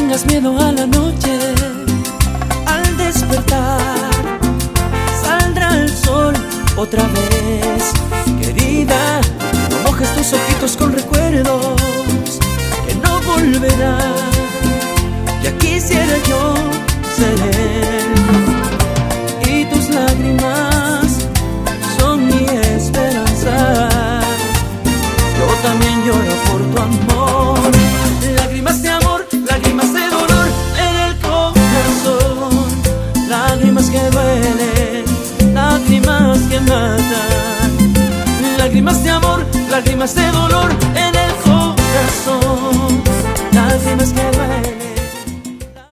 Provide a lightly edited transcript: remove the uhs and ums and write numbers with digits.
tengas miedo a la noche. Al despertar saldrá el sol otra vez. Querida, no mojes tus ojitos con recuerdos que no volverán. Ya quisiera yo ser él, y tus lágrimas son mi esperanza. Yo también lloro por tu amor. Lágrimas de amor, lágrimas de dolor en el corazón. Lágrimas que duelen, lágrimas que matan. Lágrimas de amor, lágrimas de dolor